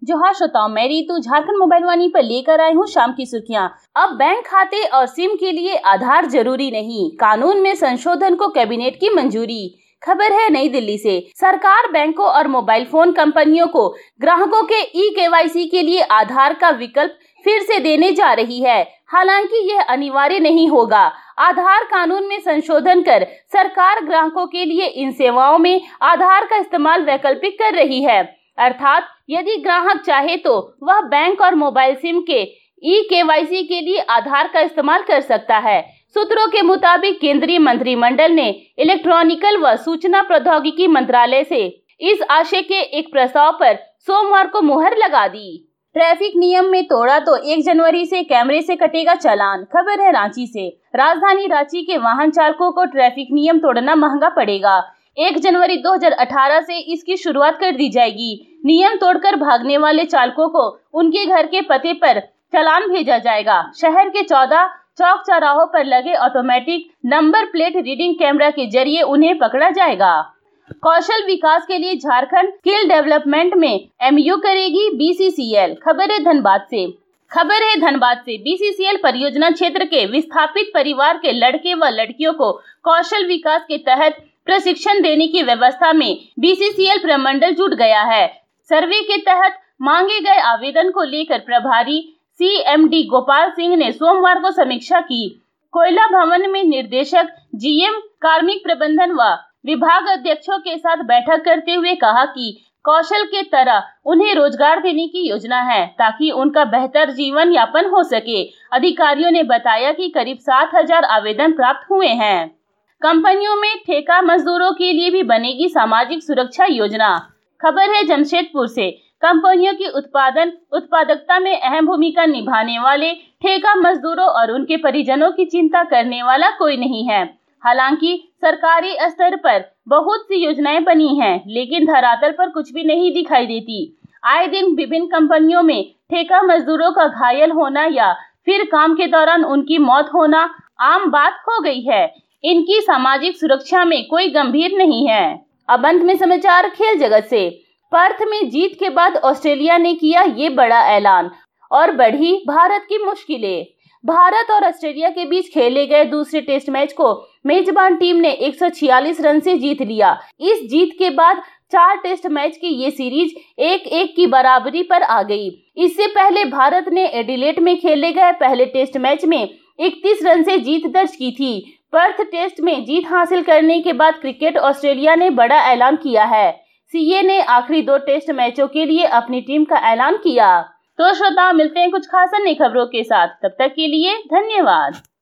जो हाँ श्रोताओं, मैं रीतू झारखंड मोबाइल वाणी पर लेकर आई हूँ शाम की सुर्खियाँ। अब बैंक खाते और सिम के लिए आधार जरूरी नहीं, कानून में संशोधन को कैबिनेट की मंजूरी। खबर है नई दिल्ली से। सरकार बैंकों और मोबाइल फोन कंपनियों को ग्राहकों के KYC के लिए आधार का विकल्प फिर से देने जा रही है। हालांकि यह अनिवार्य नहीं होगा। आधार कानून में संशोधन कर सरकार ग्राहकों के लिए इन सेवाओं में आधार का इस्तेमाल वैकल्पिक कर रही है। अर्थात यदि ग्राहक चाहे तो वह बैंक और मोबाइल सिम के KYC के लिए आधार का इस्तेमाल कर सकता है। सूत्रों के मुताबिक केंद्रीय मंत्रिमंडल ने इलेक्ट्रॉनिकल व सूचना प्रौद्योगिकी मंत्रालय से इस आशय के एक प्रस्ताव पर सोमवार को मुहर लगा दी। ट्रैफिक नियम में तोड़ा तो 1 जनवरी से कैमरे से कटेगा चालान। खबर है रांची से। राजधानी रांची के वाहन चालकों को ट्रैफिक नियम तोड़ना महंगा पड़ेगा। 1 जनवरी 2018 से इसकी शुरुआत कर दी जाएगी। नियम तोड़कर भागने वाले चालकों को उनके घर के पते पर चालान भेजा जाएगा। शहर के 14 चौक चौराहों पर लगे automatic number plate reading camera के जरिए उन्हें पकड़ा जाएगा। कौशल विकास के लिए झारखंड स्किल डेवलपमेंट में MOU करेगी BCCL। खबर है धनबाद से। BCCL परियोजना क्षेत्र के विस्थापित परिवार के लड़के व लड़कियों को कौशल विकास के तहत प्रशिक्षण देने की व्यवस्था में BCCL प्रमंडल जुट गया है। सर्वे के तहत मांगे गए आवेदन को लेकर प्रभारी CMD गोपाल सिंह ने सोमवार को समीक्षा की। कोयला भवन में निदेशक GM कार्मिक प्रबंधन व विभाग अध्यक्षों के साथ बैठक करते हुए कहा कि कौशल के तरह उन्हें रोजगार देने की योजना है ताकि उनका बेहतर जीवन यापन हो सके। अधिकारियों ने बताया कि करीब 7,000 आवेदन प्राप्त हुए हैं। कंपनियों में ठेका मजदूरों के लिए भी बनेगी सामाजिक सुरक्षा योजना। खबर है जमशेदपुर से। कंपनियों की उत्पादकता में अहम भूमिका निभाने वाले ठेका मजदूरों और उनके परिजनों की चिंता करने वाला कोई नहीं है। हालांकि सरकारी स्तर पर बहुत सी योजनाएं बनी हैं, लेकिन धरातल पर कुछ भी नहीं दिखाई देती। आए दिन विभिन्न कंपनियों में ठेका मजदूरों का घायल होना या फिर काम के दौरान उनकी मौत होना आम बात हो गई है। इनकी सामाजिक सुरक्षा में कोई गंभीर नहीं है। अब अंत में समाचार खेल जगत से। पर्थ में जीत के बाद ऑस्ट्रेलिया ने किया ये बड़ा ऐलान और बढ़ी भारत की मुश्किलें। भारत और ऑस्ट्रेलिया के बीच खेले गए दूसरे टेस्ट मैच को मेजबान टीम ने 146 रन से जीत लिया। इस जीत के बाद 4 टेस्ट मैच की ये सीरीज 1-1 की बराबरी पर आ गई। इससे पहले भारत ने एडिलेड में खेले गए पहले टेस्ट मैच में 31 रन से जीत दर्ज की थी। पर्थ टेस्ट में जीत हासिल करने के बाद क्रिकेट ऑस्ट्रेलिया ने बड़ा ऐलान किया है। CA ने आखिरी 2 टेस्ट मैचों के लिए अपनी टीम का ऐलान किया। तो श्रोताओं, मिलते हैं कुछ खास अन्य खबरों के साथ। तब तक के लिए धन्यवाद।